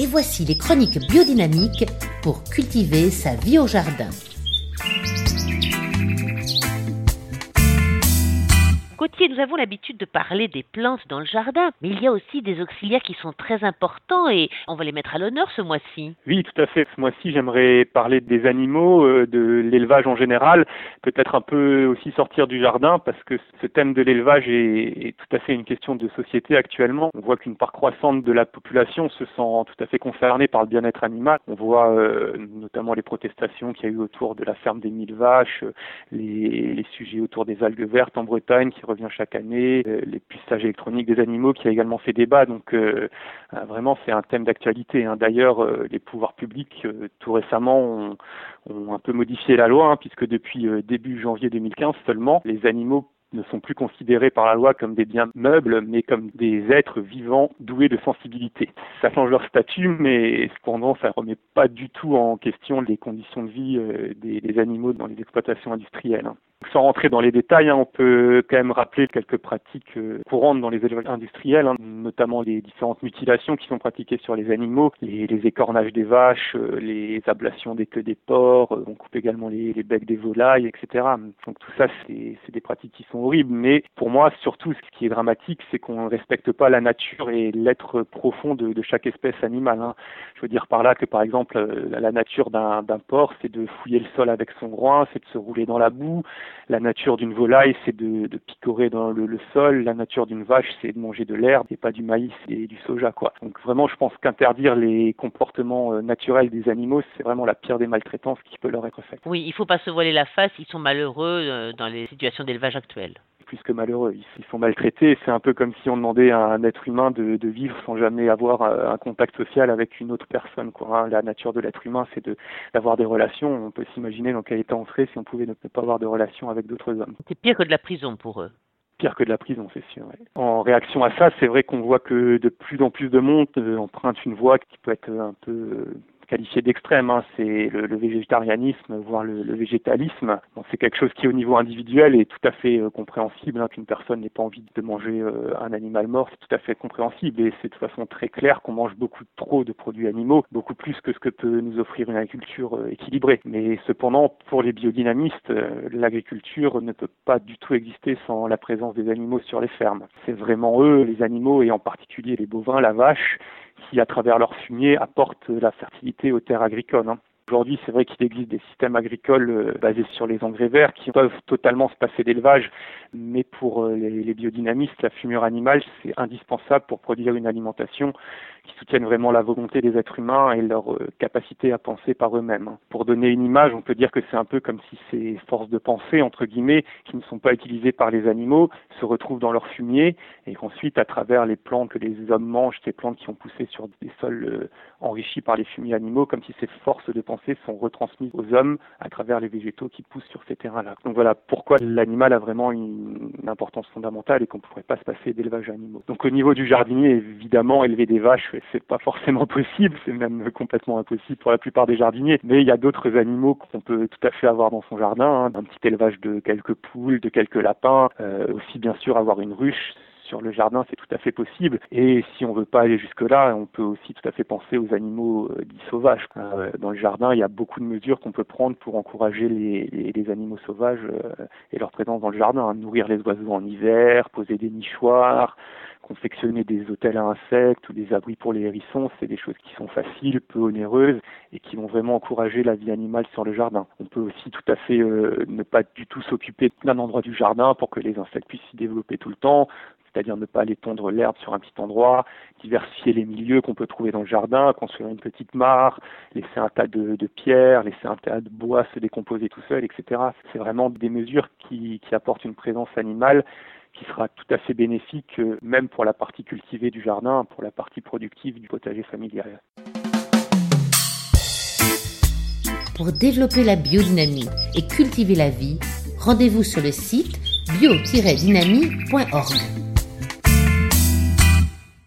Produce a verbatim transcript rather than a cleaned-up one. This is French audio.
et voici les chroniques biodynamiques pour cultiver sa vie au jardin. Gauthier, nous avons l'habitude de parler des plantes dans le jardin, mais il y a aussi des auxiliaires qui sont très importants et on va les mettre à l'honneur ce mois-ci. Oui, tout à fait. Ce mois-ci, j'aimerais parler des animaux, euh, de l'élevage en général, peut-être un peu aussi sortir du jardin parce que ce thème de l'élevage est, est tout à fait une question de société actuellement. On voit qu'une part croissante de la population se sent tout à fait concernée par le bien-être animal. On voit euh, notamment les protestations qu'il y a eu autour de la ferme des mille vaches, les, les sujets autour des algues vertes en Bretagne qui revient chaque année, euh, les pucellages électroniques des animaux qui a également fait débat. Donc euh, vraiment, c'est un thème d'actualité. Hein. D'ailleurs, euh, les pouvoirs publics, euh, tout récemment, ont, ont un peu modifié la loi, hein, puisque depuis euh, début janvier deux mille quinze seulement, les animaux ne sont plus considérés par la loi comme des biens meubles, mais comme des êtres vivants doués de sensibilité. Ça change leur statut, mais cependant, ça ne remet pas du tout en question les conditions de vie euh, des, des animaux dans les exploitations industrielles. Hein. Sans rentrer dans les détails, hein, on peut quand même rappeler quelques pratiques euh, courantes dans les élevages industriels, hein, notamment les différentes mutilations qui sont pratiquées sur les animaux, les, les écornages des vaches, euh, les ablations des queues des porcs, euh, on coupe également les, les becs des volailles, et cetera. Donc tout ça, c'est, c'est des pratiques qui sont horribles, mais pour moi, surtout, ce qui est dramatique, c'est qu'on ne respecte pas la nature et l'être profond de, de chaque espèce animale. Hein. Je veux dire par là que, par exemple, la, la nature d'un, d'un porc, c'est de fouiller le sol avec son groin, c'est de se rouler dans la boue. La nature d'une volaille, c'est de, de picorer dans le, le sol. La nature d'une vache, c'est de manger de l'herbe et pas du maïs et du soja, quoi. Donc vraiment, je pense qu'interdire les comportements euh, naturels des animaux, c'est vraiment la pire des maltraitances qui peut leur être faite. Oui, il ne faut pas se voiler la face, ils sont malheureux euh, dans les situations d'élevage actuelles. Plus que malheureux, ils sont maltraités. C'est un peu comme si on demandait à un être humain de, de vivre sans jamais avoir un contact social avec une autre personne, quoi. La nature de l'être humain, c'est de, d'avoir des relations. On peut s'imaginer dans quel état on serait si on pouvait ne pas avoir de relations avec d'autres hommes. C'est pire que de la prison pour eux. Pire que de la prison, c'est sûr. Ouais. En réaction à ça, c'est vrai qu'on voit que de plus en plus de monde euh, emprunte une voie qui peut être un peu euh, qualifié d'extrême, hein. C'est le, le végétarianisme, voire le, le végétalisme. Bon, c'est quelque chose qui, au niveau individuel, est tout à fait euh, compréhensible, hein, qu'une personne n'ait pas envie de manger euh, un animal mort, c'est tout à fait compréhensible et c'est de toute façon très clair qu'on mange beaucoup trop de produits animaux, beaucoup plus que ce que peut nous offrir une agriculture euh, équilibrée. Mais cependant, pour les biodynamistes, euh, l'agriculture ne peut pas du tout exister sans la présence des animaux sur les fermes. C'est vraiment eux, les animaux, et en particulier les bovins, la vache, qui, à travers leur fumier, apportent la fertilité aux terres agricoles. Hein. Aujourd'hui, c'est vrai qu'il existe des systèmes agricoles euh, basés sur les engrais verts qui peuvent totalement se passer d'élevage, mais pour euh, les, les biodynamistes, la fumure animale, c'est indispensable pour produire une alimentation qui soutienne vraiment la volonté des êtres humains et leur euh, capacité à penser par eux-mêmes. Hein. Pour donner une image, on peut dire que c'est un peu comme si ces forces de pensée, entre guillemets, qui ne sont pas utilisées par les animaux, se retrouvent dans leur fumier et qu'ensuite, à travers les plantes que les hommes mangent, ces plantes qui ont poussé sur des sols euh, enrichis par les fumiers animaux, comme si ces forces de pensée sont retransmises aux hommes à travers les végétaux qui poussent sur ces terrains-là. Donc voilà pourquoi l'animal a vraiment une, une importance fondamentale et qu'on ne pourrait pas se passer d'élevage animaux. Donc au niveau du jardinier, évidemment, élever des vaches, c'est pas forcément possible, c'est même complètement impossible pour la plupart des jardiniers, mais il y a d'autres animaux qu'on peut tout à fait avoir dans son jardin, hein. Un petit élevage de quelques poules, de quelques lapins, euh, aussi bien sûr avoir une ruche sur le jardin, c'est tout à fait possible. Et si on veut pas aller jusque-là, on peut aussi tout à fait penser aux animaux euh, dits sauvages. Euh, dans le jardin, il y a beaucoup de mesures qu'on peut prendre pour encourager les, les, les animaux sauvages euh, et leur présence dans le jardin. Hein. Nourrir les oiseaux en hiver, poser des nichoirs, confectionner des hôtels à insectes ou des abris pour les hérissons, c'est des choses qui sont faciles, peu onéreuses et qui vont vraiment encourager la vie animale sur le jardin. On peut aussi tout à fait euh, ne pas du tout s'occuper d'un endroit du jardin pour que les insectes puissent s'y développer tout le temps, c'est-à-dire ne pas aller tondre l'herbe sur un petit endroit, diversifier les milieux qu'on peut trouver dans le jardin, construire une petite mare, laisser un tas de, de pierres, laisser un tas de bois se décomposer tout seul, et cetera. C'est vraiment des mesures qui, qui apportent une présence animale qui sera tout à fait bénéfique, euh, même pour la partie cultivée du jardin, pour la partie productive du potager familial. Pour développer la biodynamie et cultiver la vie, rendez-vous sur le site bio tiret dynamie point org.